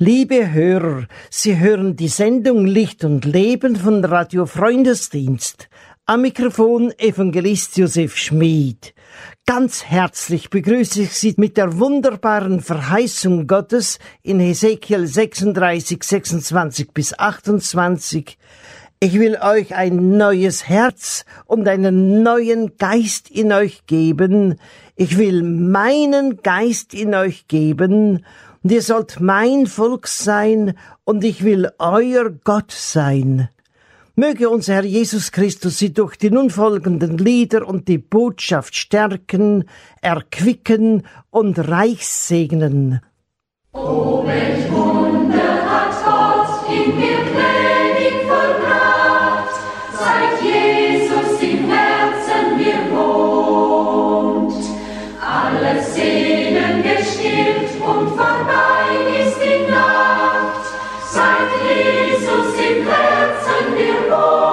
Liebe Hörer, Sie hören die Sendung Licht und Leben von Radio Freundesdienst. Am Mikrofon Evangelist Josef Schmid. Ganz herzlich begrüße ich Sie mit der wunderbaren Verheißung Gottes in Hesekiel 36, 26 bis 28. Ich will euch ein neues Herz und einen neuen Geist in euch geben. Ich will meinen Geist in euch geben. Und ihr sollt mein Volk sein, und ich will euer Gott sein. Möge unser Herr Jesus Christus Sie durch die nun folgenden Lieder und die Botschaft stärken, erquicken und reich segnen. O welch Wunder hat Gott in mir gnädig vollbracht, seit Jesus im Herzen mir wohnt. Alle Seelen gestillt und vorbei ist die Nacht, seit Jesus im Herzen mir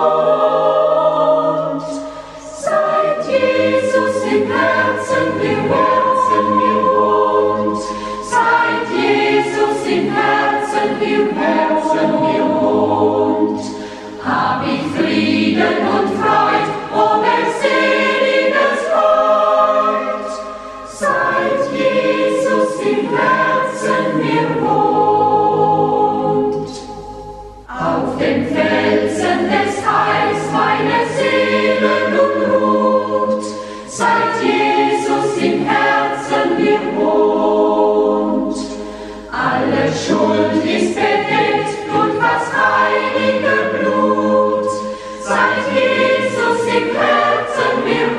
wohnt. Seit Jesus im Herzen mir wohnt. Seit Jesus im Herzen mir wohnt. Hab ich Frieden und Freud, o seliges Freud. Seit Jesus im Herzen mir wohnt. Auf dem Felsen des Heils meine Seele nun ruht, seit Jesus im Herzen mir wohnt. Alle Schuld ist bedeckt durch das heilige Blut, seit Jesus im Herzen mir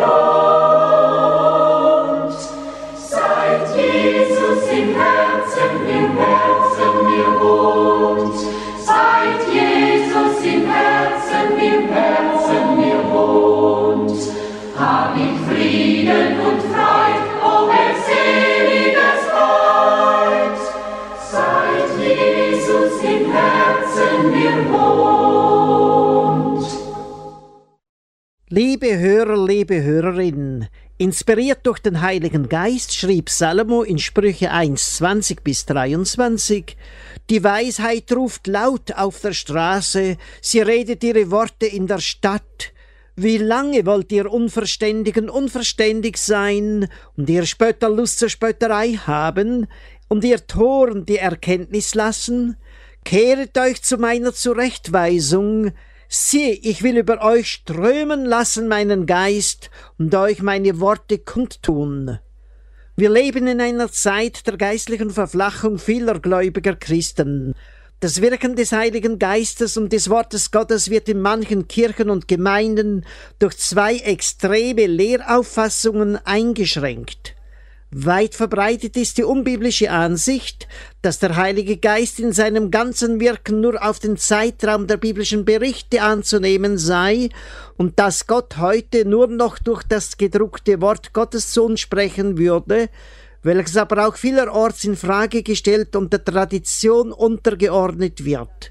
wohnt. Seit Jesus im Herzen mir wohnt. Seit Jesus im Herzen mir wohnt. Hab ich Frieden und Freud, o seliges Freud. Seit Jesus im Herzen mir wohnt. Liebe Hörer, liebe Hörerinnen, inspiriert durch den Heiligen Geist schrieb Salomo in Sprüche 1, 20 bis 23: Die Weisheit ruft laut auf der Straße, sie redet ihre Worte in der Stadt. Wie lange wollt ihr Unverständigen unverständig sein und ihr Spötter Lust zur Spötterei haben und ihr Toren die Erkenntnis lassen? Kehret euch zu meiner Zurechtweisung. Siehe, ich will über euch strömen lassen meinen Geist und euch meine Worte kundtun. Wir leben in einer Zeit der geistlichen Verflachung vieler gläubiger Christen. Das Wirken des Heiligen Geistes und des Wortes Gottes wird in manchen Kirchen und Gemeinden durch zwei extreme Lehrauffassungen eingeschränkt. Weit verbreitet ist die unbiblische Ansicht, dass der Heilige Geist in seinem ganzen Wirken nur auf den Zeitraum der biblischen Berichte anzunehmen sei und dass Gott heute nur noch durch das gedruckte Wort Gottes zu uns sprechen würde, welches aber auch vielerorts in Frage gestellt und der Tradition untergeordnet wird.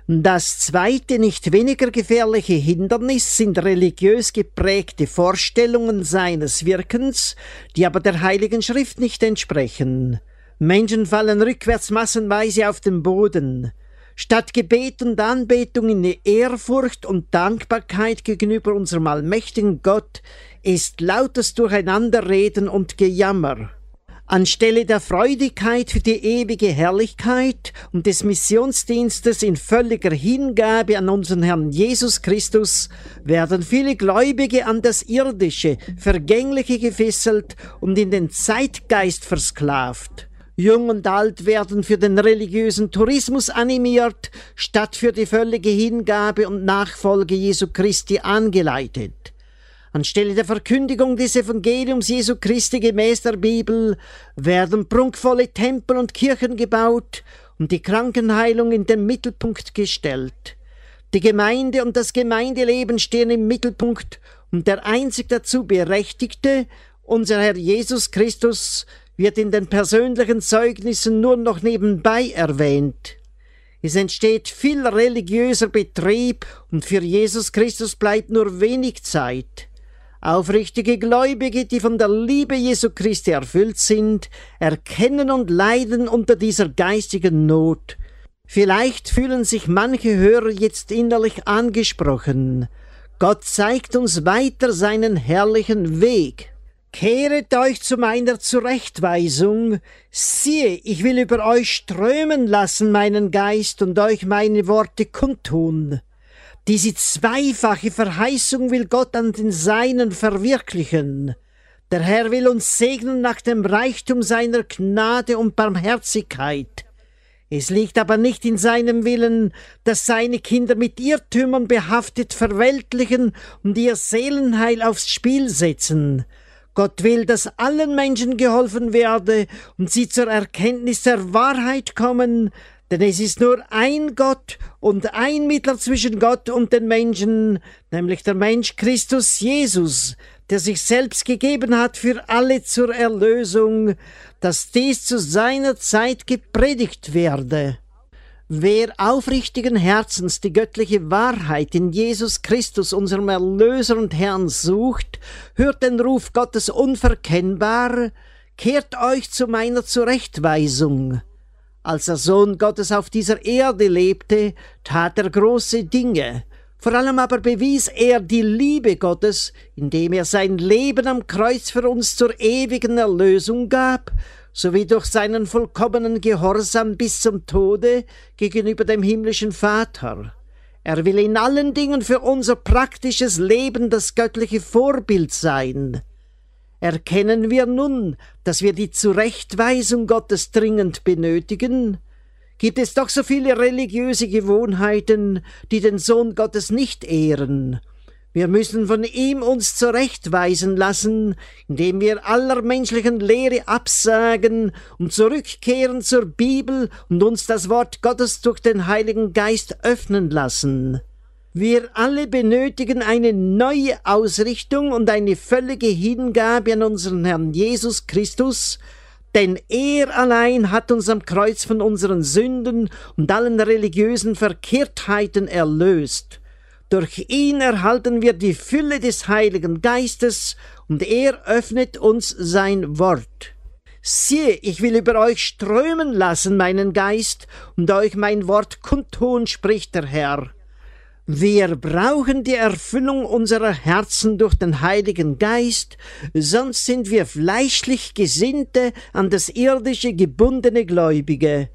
Das zweite, nicht weniger gefährliche Hindernis sind religiös geprägte Vorstellungen seines Wirkens, die aber der Heiligen Schrift nicht entsprechen. Menschen fallen rückwärts massenweise auf den Boden. Statt Gebet und Anbetung in Ehrfurcht und Dankbarkeit gegenüber unserem allmächtigen Gott ist lautes Durcheinanderreden und Gejammer. Anstelle der Freudigkeit für die ewige Herrlichkeit und des Missionsdienstes in völliger Hingabe an unseren Herrn Jesus Christus werden viele Gläubige an das Irdische, Vergängliche gefesselt und in den Zeitgeist versklavt. Jung und alt werden für den religiösen Tourismus animiert, statt für die völlige Hingabe und Nachfolge Jesu Christi angeleitet. Anstelle der Verkündigung des Evangeliums Jesu Christi gemäß der Bibel werden prunkvolle Tempel und Kirchen gebaut und die Krankenheilung in den Mittelpunkt gestellt. Die Gemeinde und das Gemeindeleben stehen im Mittelpunkt und der einzig dazu Berechtigte, unser Herr Jesus Christus, wird in den persönlichen Zeugnissen nur noch nebenbei erwähnt. Es entsteht viel religiöser Betrieb und für Jesus Christus bleibt nur wenig Zeit. Aufrichtige Gläubige, die von der Liebe Jesu Christi erfüllt sind, erkennen und leiden unter dieser geistigen Not. Vielleicht fühlen sich manche Hörer jetzt innerlich angesprochen. Gott zeigt uns weiter seinen herrlichen Weg. Kehret euch zu meiner Zurechtweisung. Siehe, ich will über euch strömen lassen meinen Geist und euch meine Worte kundtun. Diese zweifache Verheißung will Gott an den Seinen verwirklichen. Der Herr will uns segnen nach dem Reichtum seiner Gnade und Barmherzigkeit. Es liegt aber nicht in seinem Willen, dass seine Kinder mit Irrtümern behaftet verweltlichen und ihr Seelenheil aufs Spiel setzen. Gott will, dass allen Menschen geholfen werde und sie zur Erkenntnis der Wahrheit kommen, denn es ist nur ein Gott und ein Mittler zwischen Gott und den Menschen, nämlich der Mensch Christus Jesus, der sich selbst gegeben hat für alle zur Erlösung, dass dies zu seiner Zeit gepredigt werde. Wer aufrichtigen Herzens die göttliche Wahrheit in Jesus Christus, unserem Erlöser und Herrn, sucht, hört den Ruf Gottes unverkennbar, kehrt euch zu meiner Zurechtweisung. Als der Sohn Gottes auf dieser Erde lebte, tat er große Dinge. Vor allem aber bewies er die Liebe Gottes, indem er sein Leben am Kreuz für uns zur ewigen Erlösung gab, sowie durch seinen vollkommenen Gehorsam bis zum Tode gegenüber dem himmlischen Vater. Er will in allen Dingen für unser praktisches Leben das göttliche Vorbild sein. Erkennen wir nun, dass wir die Zurechtweisung Gottes dringend benötigen? Gibt es doch so viele religiöse Gewohnheiten, die den Sohn Gottes nicht ehren. Wir müssen von ihm uns zurechtweisen lassen, indem wir aller menschlichen Lehre absagen und zurückkehren zur Bibel und uns das Wort Gottes durch den Heiligen Geist öffnen lassen. Wir alle benötigen eine neue Ausrichtung und eine völlige Hingabe an unseren Herrn Jesus Christus, denn er allein hat uns am Kreuz von unseren Sünden und allen religiösen Verkehrtheiten erlöst. Durch ihn erhalten wir die Fülle des Heiligen Geistes und er öffnet uns sein Wort. Siehe, ich will über euch strömen lassen meinen Geist und euch mein Wort kundtun, spricht der Herr. Wir brauchen die Erfüllung unserer Herzen durch den Heiligen Geist, sonst sind wir fleischlich Gesinnte, an das Irdische gebundene Gläubige.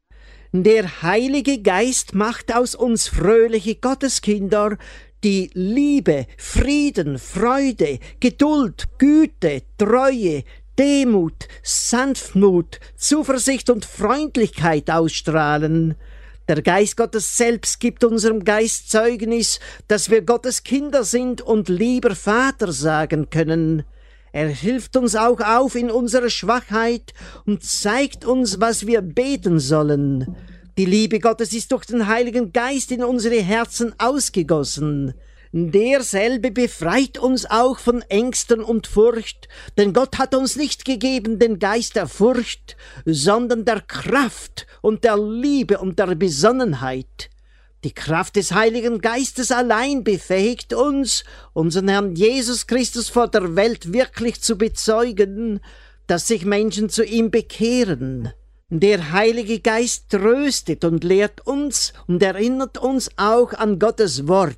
Der Heilige Geist macht aus uns fröhliche Gotteskinder, die Liebe, Frieden, Freude, Geduld, Güte, Treue, Demut, Sanftmut, Zuversicht und Freundlichkeit ausstrahlen. Der Geist Gottes selbst gibt unserem Geist Zeugnis, dass wir Gottes Kinder sind und lieber Vater sagen können. Er hilft uns auch auf in unserer Schwachheit und zeigt uns, was wir beten sollen. Die Liebe Gottes ist durch den Heiligen Geist in unsere Herzen ausgegossen. Derselbe befreit uns auch von Ängsten und Furcht, denn Gott hat uns nicht gegeben den Geist der Furcht, sondern der Kraft und der Liebe und der Besonnenheit. Die Kraft des Heiligen Geistes allein befähigt uns, unseren Herrn Jesus Christus vor der Welt wirklich zu bezeugen, dass sich Menschen zu ihm bekehren. Der Heilige Geist tröstet und lehrt uns und erinnert uns auch an Gottes Wort.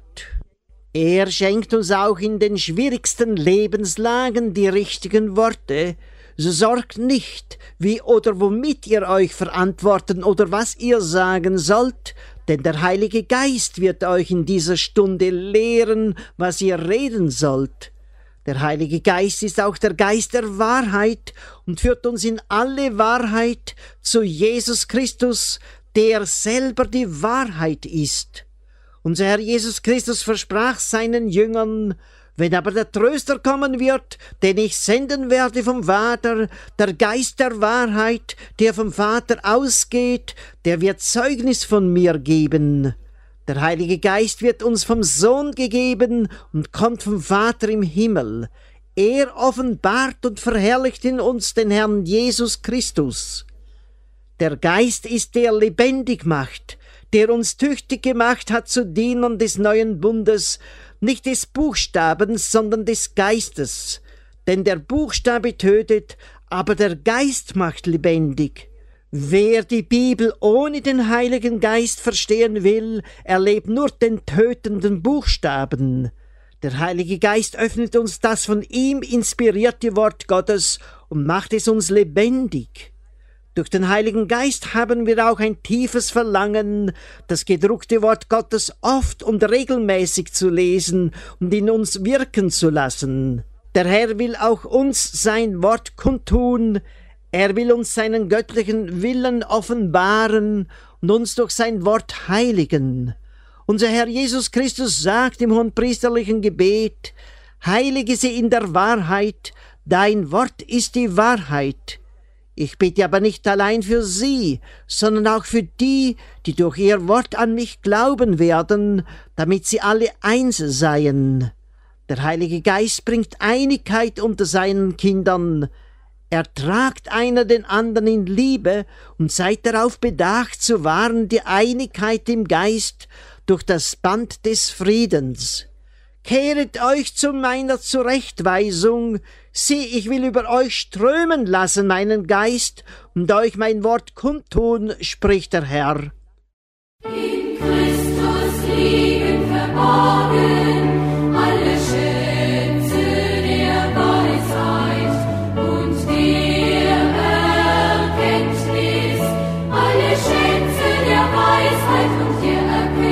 Er schenkt uns auch in den schwierigsten Lebenslagen die richtigen Worte. So sorgt nicht, wie oder womit ihr euch verantworten oder was ihr sagen sollt, denn der Heilige Geist wird euch in dieser Stunde lehren, was ihr reden sollt. Der Heilige Geist ist auch der Geist der Wahrheit und führt uns in alle Wahrheit zu Jesus Christus, der selber die Wahrheit ist. Unser Herr Jesus Christus versprach seinen Jüngern: Wenn aber der Tröster kommen wird, den ich senden werde vom Vater, der Geist der Wahrheit, der vom Vater ausgeht, der wird Zeugnis von mir geben. Der Heilige Geist wird uns vom Sohn gegeben und kommt vom Vater im Himmel. Er offenbart und verherrlicht in uns den Herrn Jesus Christus. Der Geist ist, der lebendig macht, der uns tüchtig gemacht hat zu Dienern des neuen Bundes, nicht des Buchstabens, sondern des Geistes. Denn der Buchstabe tötet, aber der Geist macht lebendig. Wer die Bibel ohne den Heiligen Geist verstehen will, erlebt nur den tötenden Buchstaben. Der Heilige Geist öffnet uns das von ihm inspirierte Wort Gottes und macht es uns lebendig. Durch den Heiligen Geist haben wir auch ein tiefes Verlangen, das gedruckte Wort Gottes oft und regelmäßig zu lesen und in uns wirken zu lassen. Der Herr will auch uns sein Wort kundtun. Er will uns seinen göttlichen Willen offenbaren und uns durch sein Wort heiligen. Unser Herr Jesus Christus sagt im hohenpriesterlichen Gebet: Heilige sie in der Wahrheit, dein Wort ist die Wahrheit. Ich bete aber nicht allein für sie, sondern auch für die, die durch ihr Wort an mich glauben werden, damit sie alle eins seien. Der Heilige Geist bringt Einigkeit unter seinen Kindern. Ertragt einer den anderen in Liebe und seid darauf bedacht zu wahren die Einigkeit im Geist durch das Band des Friedens. Kehret euch zu meiner Zurechtweisung. Sieh, ich will über euch strömen lassen meinen Geist und euch mein Wort kundtun, spricht der Herr. In Christus liegen verborgen alle Schätze der Weisheit und der Erkenntnis, alle Schätze der Weisheit und der Erkenntnis.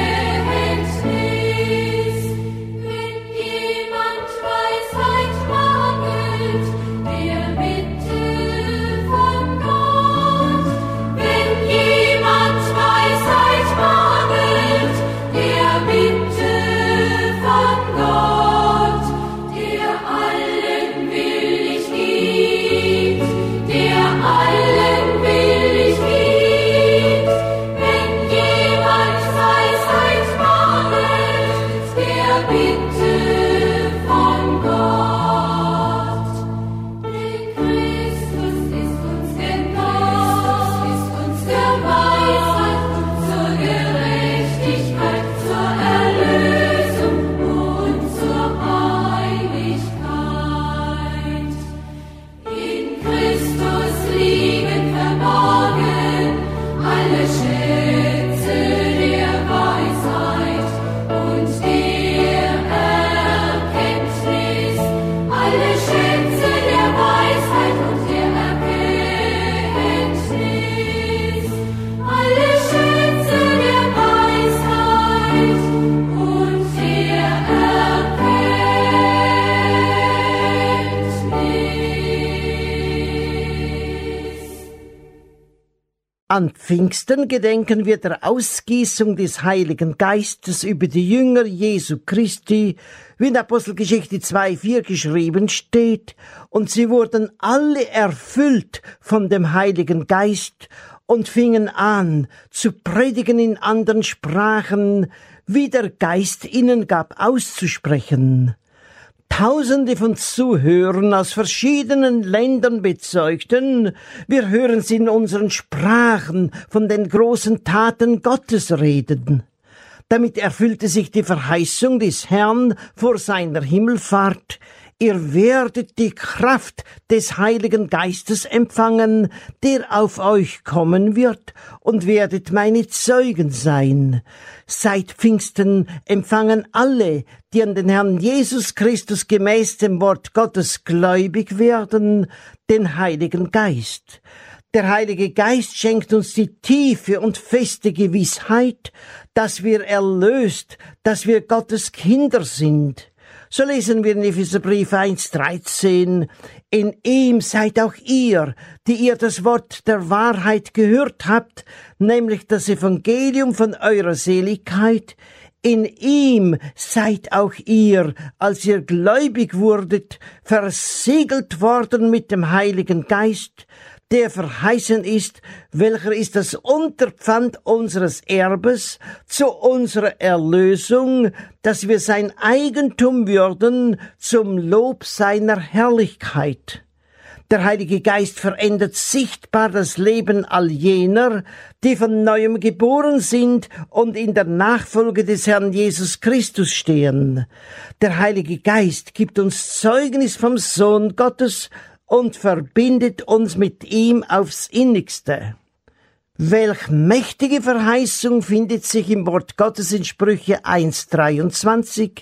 Wenn jemand Weisheit mangelt, der bitte von Gott. Wenn jemand Weisheit mangelt, der bitte von Gott, der allen willig gibt, der allen willig gibt. Wenn jemand Weisheit mangelt, der bitte von Gott. Denn Christus ist uns entgangen, ist uns der Weisheit zur Gerechtigkeit, zur Erlösung und zur Heiligkeit. In Christus liegen verborgen alle Schätze der Weisheit und der Erkenntnis, alle Schätze der Weisheit und der Erkenntnis, alle Schätze der Weisheit und der Erkenntnis. An Pfingsten gedenken wir der Ausgießung des Heiligen Geistes über die Jünger Jesu Christi, wie in Apostelgeschichte 2,4 geschrieben steht, und sie wurden alle erfüllt von dem Heiligen Geist und fingen an zu predigen in anderen Sprachen, wie der Geist ihnen gab auszusprechen. Tausende von Zuhörern aus verschiedenen Ländern bezeugten, wir hören sie in unseren Sprachen von den großen Taten Gottes reden. Damit erfüllte sich die Verheißung des Herrn vor seiner Himmelfahrt: Ihr werdet die Kraft des Heiligen Geistes empfangen, der auf euch kommen wird, und werdet meine Zeugen sein. Seit Pfingsten empfangen alle, die an den Herrn Jesus Christus gemäß dem Wort Gottes gläubig werden, den Heiligen Geist. Der Heilige Geist schenkt uns die tiefe und feste Gewissheit, dass wir erlöst, dass wir Gottes Kinder sind. So lesen wir in Epheserbrief 1,13: In ihm seid auch ihr, die ihr das Wort der Wahrheit gehört habt, nämlich das Evangelium von eurer Seligkeit. In ihm seid auch ihr, als ihr gläubig wurdet, versiegelt worden mit dem Heiligen Geist, der verheißen ist, welcher ist das Unterpfand unseres Erbes zu unserer Erlösung, dass wir sein Eigentum würden zum Lob seiner Herrlichkeit. Der Heilige Geist verändert sichtbar das Leben all jener, die von Neuem geboren sind und in der Nachfolge des Herrn Jesus Christus stehen. Der Heilige Geist gibt uns Zeugnis vom Sohn Gottes und verbindet uns mit ihm aufs Innigste. Welch mächtige Verheißung findet sich im Wort Gottes in Sprüche 1,23.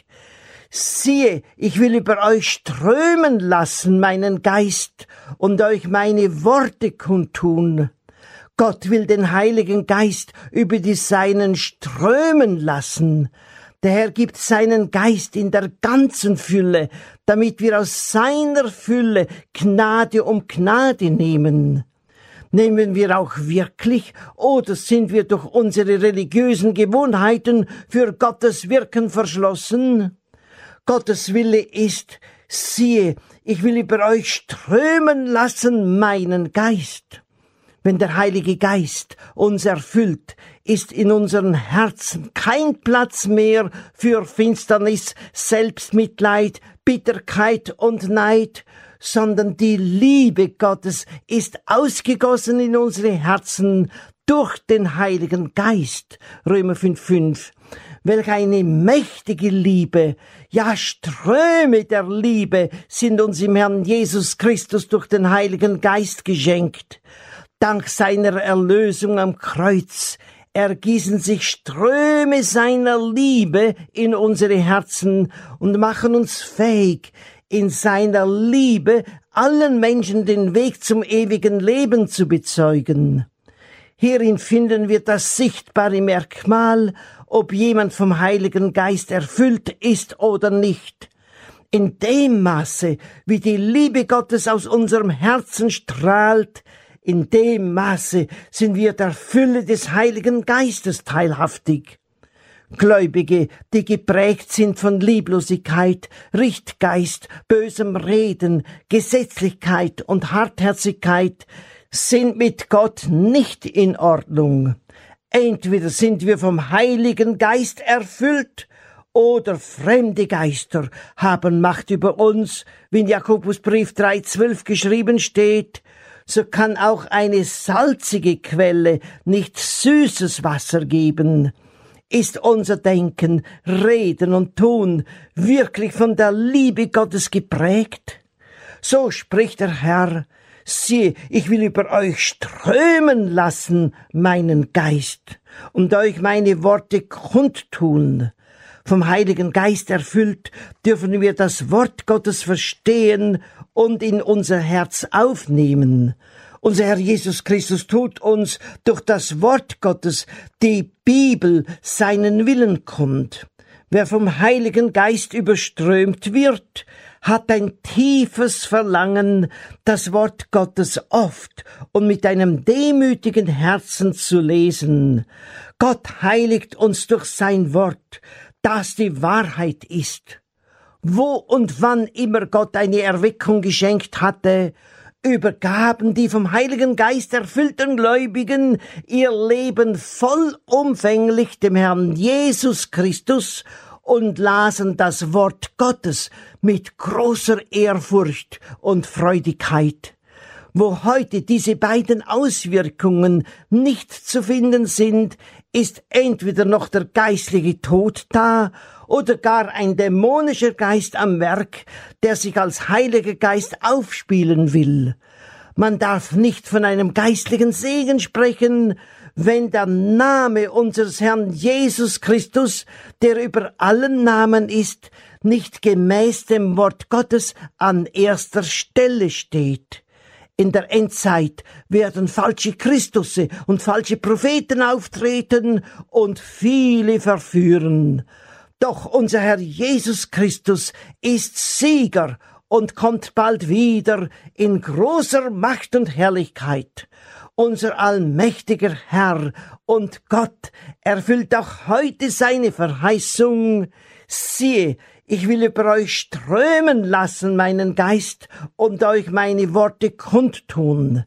Siehe, ich will über euch strömen lassen meinen Geist und euch meine Worte kundtun. Gott will den Heiligen Geist über die Seinen strömen lassen. Der Herr gibt seinen Geist in der ganzen Fülle, damit wir aus seiner Fülle Gnade um Gnade nehmen. Nehmen wir auch wirklich, oder sind wir durch unsere religiösen Gewohnheiten für Gottes Wirken verschlossen? Gottes Wille ist, siehe, ich will über euch strömen lassen meinen Geist. Wenn der Heilige Geist uns erfüllt, ist in unseren Herzen kein Platz mehr für Finsternis, Selbstmitleid, Bitterkeit und Neid, sondern die Liebe Gottes ist ausgegossen in unsere Herzen durch den Heiligen Geist. Römer 5,5. Welch eine mächtige Liebe, ja Ströme der Liebe sind uns im Herrn Jesus Christus durch den Heiligen Geist geschenkt. Dank seiner Erlösung am Kreuz ergießen sich Ströme seiner Liebe in unsere Herzen und machen uns fähig, in seiner Liebe allen Menschen den Weg zum ewigen Leben zu bezeugen. Hierin finden wir das sichtbare Merkmal, ob jemand vom Heiligen Geist erfüllt ist oder nicht. In dem Maße, wie die Liebe Gottes aus unserem Herzen strahlt, in dem Maße sind wir der Fülle des Heiligen Geistes teilhaftig. Gläubige, die geprägt sind von Lieblosigkeit, Richtgeist, bösem Reden, Gesetzlichkeit und Hartherzigkeit, sind mit Gott nicht in Ordnung. Entweder sind wir vom Heiligen Geist erfüllt, oder fremde Geister haben Macht über uns, wie in Jakobusbrief 3,12 geschrieben steht. So kann auch eine salzige Quelle nicht süßes Wasser geben. Ist unser Denken, Reden und Tun wirklich von der Liebe Gottes geprägt? So spricht der Herr, siehe, ich will über euch strömen lassen meinen Geist und euch meine Worte kundtun. Vom Heiligen Geist erfüllt, dürfen wir das Wort Gottes verstehen und in unser Herz aufnehmen. Unser Herr Jesus Christus tut uns durch das Wort Gottes, die Bibel, seinen Willen kund. Wer vom Heiligen Geist überströmt wird, hat ein tiefes Verlangen, das Wort Gottes oft und mit einem demütigen Herzen zu lesen. Gott heiligt uns durch sein Wort, das die Wahrheit ist. Wo und wann immer Gott eine Erweckung geschenkt hatte, übergaben die vom Heiligen Geist erfüllten Gläubigen ihr Leben vollumfänglich dem Herrn Jesus Christus und lasen das Wort Gottes mit großer Ehrfurcht und Freudigkeit. Wo heute diese beiden Auswirkungen nicht zu finden sind, ist entweder noch der geistliche Tod da oder gar ein dämonischer Geist am Werk, der sich als Heiliger Geist aufspielen will. Man darf nicht von einem geistlichen Segen sprechen, wenn der Name unseres Herrn Jesus Christus, der über allen Namen ist, nicht gemäß dem Wort Gottes an erster Stelle steht. In der Endzeit werden falsche Christusse und falsche Propheten auftreten und viele verführen. Doch unser Herr Jesus Christus ist Sieger und kommt bald wieder in großer Macht und Herrlichkeit. Unser allmächtiger Herr und Gott erfüllt auch heute seine Verheißung. Siehe, ich will über euch strömen lassen meinen Geist und euch meine Worte kundtun.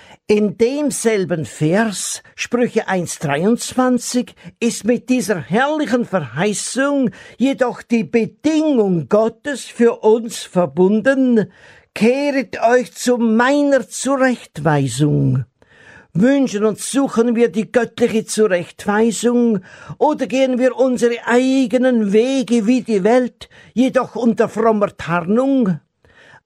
In demselben Vers, Sprüche 1,23, ist mit dieser herrlichen Verheißung jedoch die Bedingung Gottes für uns verbunden: Kehret euch zu meiner Zurechtweisung. Wünschen und suchen wir die göttliche Zurechtweisung oder gehen wir unsere eigenen Wege wie die Welt, jedoch unter frommer Tarnung?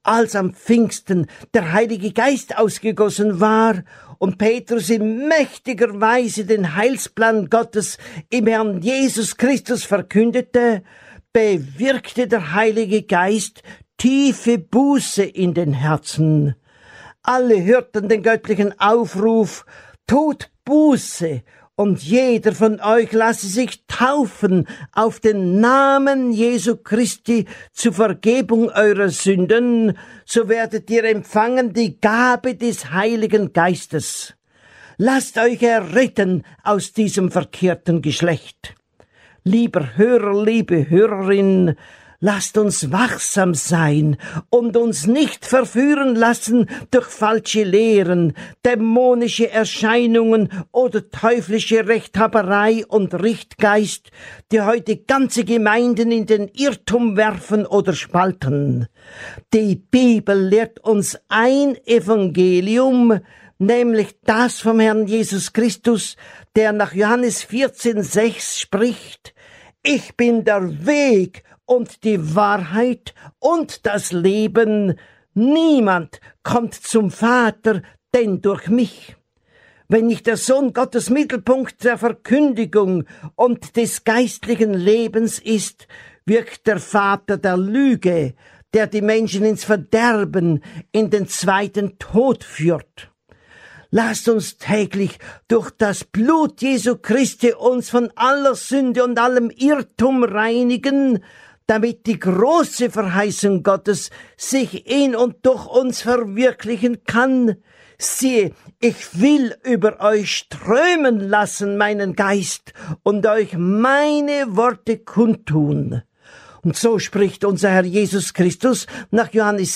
als am Pfingsten der Heilige Geist ausgegossen war und Petrus in mächtiger Weise den Heilsplan Gottes im Herrn Jesus Christus verkündete, bewirkte der Heilige Geist tiefe Buße in den Herzen. Alle hörten den göttlichen Aufruf, tut Buße, und jeder von euch lasse sich taufen auf den Namen Jesu Christi zur Vergebung eurer Sünden, so werdet ihr empfangen die Gabe des Heiligen Geistes. Lasst euch erretten aus diesem verkehrten Geschlecht. Lieber Hörer, liebe Hörerin, lasst uns wachsam sein und uns nicht verführen lassen durch falsche Lehren, dämonische Erscheinungen oder teuflische Rechthaberei und Richtgeist, die heute ganze Gemeinden in den Irrtum werfen oder spalten. Die Bibel lehrt uns ein Evangelium, nämlich das vom Herrn Jesus Christus, der nach Johannes 14,6 spricht: Ich bin der Weg und die Wahrheit und das Leben. Niemand kommt zum Vater, denn durch mich. Wenn nicht der Sohn Gottes Mittelpunkt der Verkündigung und des geistlichen Lebens ist, wirkt der Vater der Lüge, der die Menschen ins Verderben, in den zweiten Tod führt. Lasst uns täglich durch das Blut Jesu Christi uns von aller Sünde und allem Irrtum reinigen, damit die große Verheißung Gottes sich in und durch uns verwirklichen kann. Siehe, ich will über euch strömen lassen meinen Geist und euch meine Worte kundtun. Und so spricht unser Herr Jesus Christus nach Johannes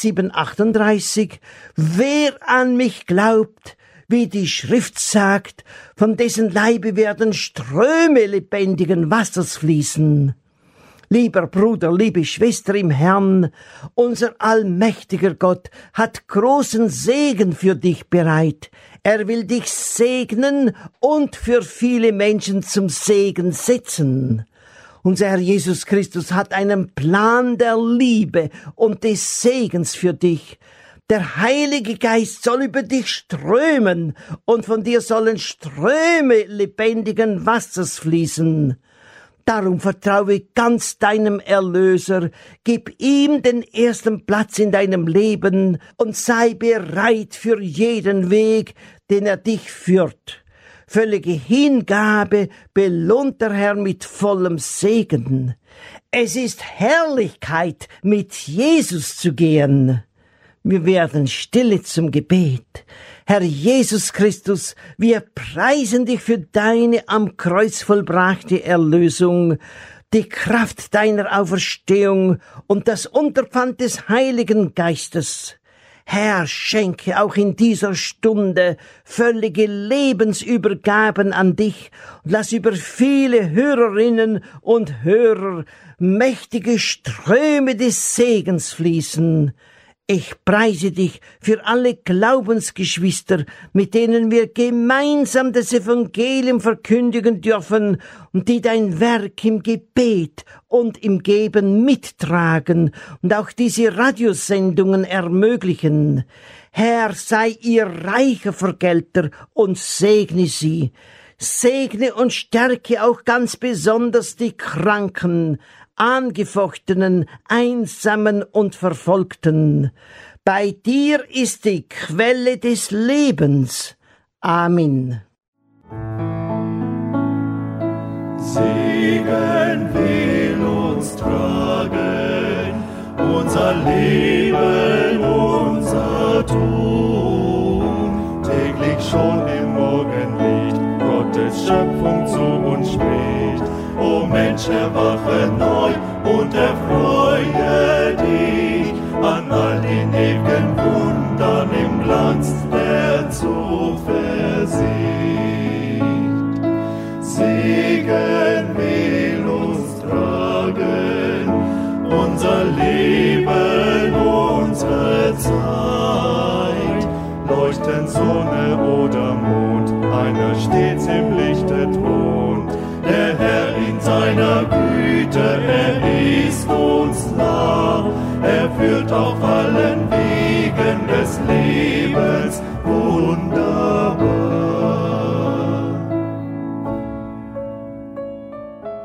7,38, wer an mich glaubt, wie die Schrift sagt, von dessen Leibe werden Ströme lebendigen Wassers fließen. Lieber Bruder, liebe Schwester im Herrn, unser allmächtiger Gott hat großen Segen für dich bereit. Er will dich segnen und für viele Menschen zum Segen setzen. Unser Herr Jesus Christus hat einen Plan der Liebe und des Segens für dich. Der Heilige Geist soll über dich strömen und von dir sollen Ströme lebendigen Wassers fließen. Darum vertraue ganz deinem Erlöser, gib ihm den ersten Platz in deinem Leben und sei bereit für jeden Weg, den er dich führt. Völlige Hingabe belohnt der Herr mit vollem Segen. Es ist Herrlichkeit, mit Jesus zu gehen. Wir werden stille zum Gebet. Herr Jesus Christus, wir preisen dich für deine am Kreuz vollbrachte Erlösung, die Kraft deiner Auferstehung und das Unterpfand des Heiligen Geistes. Herr, schenke auch in dieser Stunde völlige Lebensübergaben an dich und lass über viele Hörerinnen und Hörer mächtige Ströme des Segens fließen. Ich preise dich für alle Glaubensgeschwister, mit denen wir gemeinsam das Evangelium verkündigen dürfen und die dein Werk im Gebet und im Geben mittragen und auch diese Radiosendungen ermöglichen. Herr, sei ihr reicher Vergelter und segne sie. Segne und stärke auch ganz besonders die Kranken, Angefochtenen, Einsamen und Verfolgten. Bei dir ist die Quelle des Lebens. Amen. Segen will uns tragen, unser Leben, unser Tun. Täglich schon im Morgenlicht Gottes Schöpfung zu uns spricht. O Mensch, erwache neu und erfreue dich an all den ewigen Wundern im Glanz der Zuversicht. Segen will uns tragen, unser Leben, unsere Zeit. Leuchten Sonne oder Mond, einer stets im Lichte thront. Der Herr in seiner Güte, er ist uns nah, er führt auf allen Wegen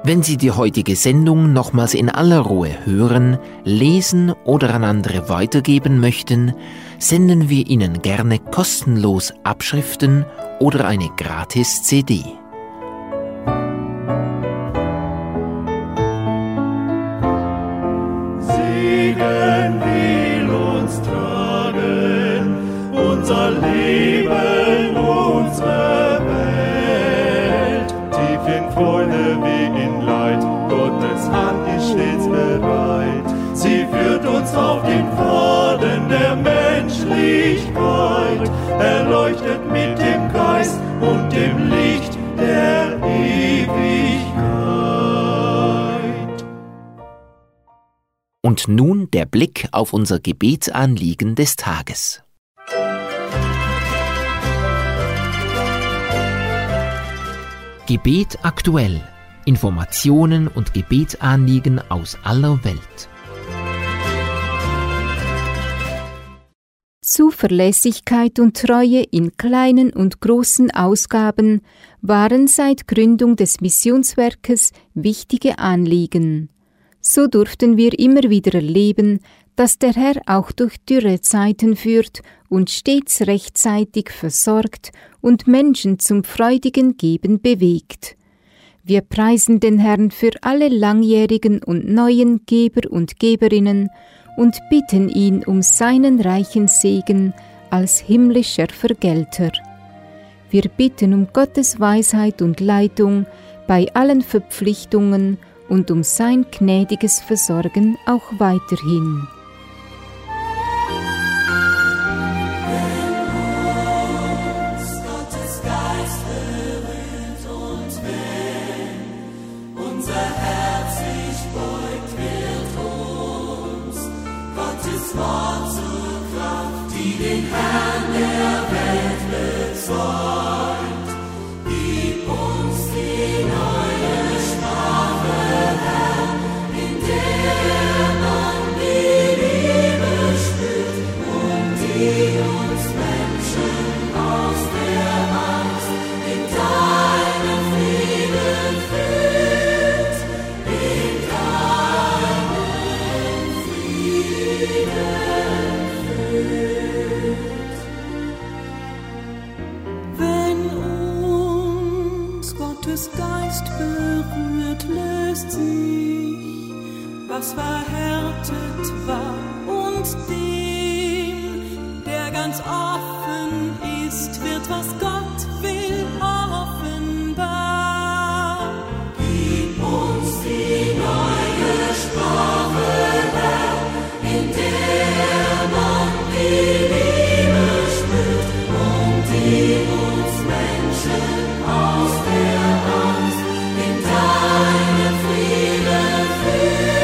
Wenn Sie die heutige Sendung nochmals in aller Ruhe hören, lesen oder an andere weitergeben möchten, senden wir Ihnen gerne kostenlos Abschriften oder eine Gratis-CD. Segen will uns tragen, unser Leben, unsere Welt. Tief in Freude wie in Leid, Gottes Hand ist stets bereit. Sie führt uns auf den Pfaden der Menschlichkeit, erleuchtet mit dem Geist und dem Licht der Ewigkeit. Und nun der Blick auf unser Gebetsanliegen des Tages. Gebet aktuell. Informationen und Gebetsanliegen aus aller Welt. Zuverlässigkeit und Treue in kleinen und großen Ausgaben waren seit Gründung des Missionswerkes wichtige Anliegen. So durften wir immer wieder erleben, dass der Herr auch durch Dürrezeiten führt und stets rechtzeitig versorgt und Menschen zum freudigen Geben bewegt. Wir preisen den Herrn für alle langjährigen und neuen Geber und Geberinnen und bitten ihn um seinen reichen Segen als himmlischer Vergelter. Wir bitten um Gottes Weisheit und Leitung bei allen Verpflichtungen und um sein gnädiges Versorgen auch weiterhin. Was verhärtet war und dem, der ganz offen ist, wird, was Gott will, offenbar. Gib uns die neue Sprache, Herr, in der man die Liebe spürt und die uns Menschen aus der Angst in deinen Frieden führt.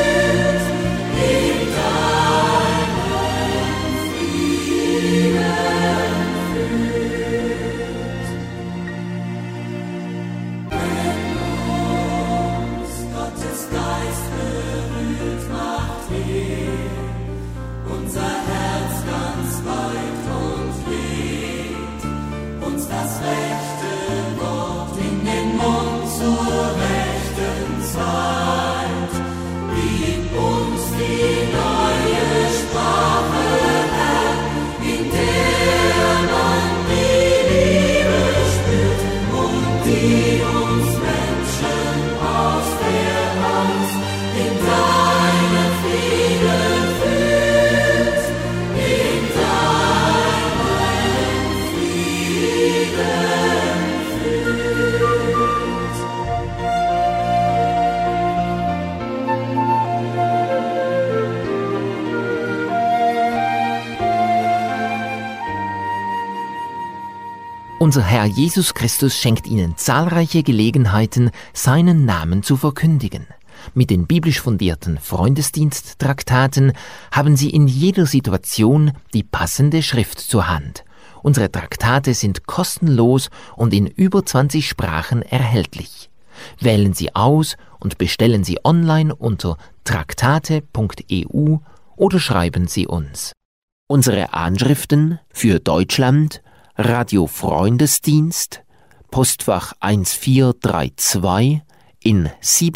Unser Herr Jesus Christus schenkt Ihnen zahlreiche Gelegenheiten, seinen Namen zu verkündigen. Mit den biblisch fundierten Freundesdiensttraktaten haben Sie in jeder Situation die passende Schrift zur Hand. Unsere Traktate sind kostenlos und in über 20 Sprachen erhältlich. Wählen Sie aus und bestellen Sie online unter traktate.eu oder schreiben Sie uns. Unsere Anschriften für Deutschland: Radio Freundesdienst, Postfach 1432, in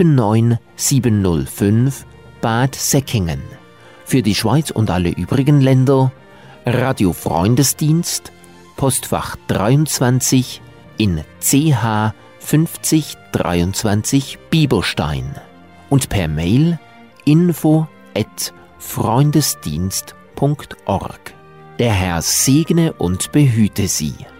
79705 Bad Säckingen. Für die Schweiz und alle übrigen Länder Radio Freundesdienst, Postfach 23 in CH 5023 Bieberstein und per Mail info@freundesdienst.org. Der Herr segne und behüte Sie.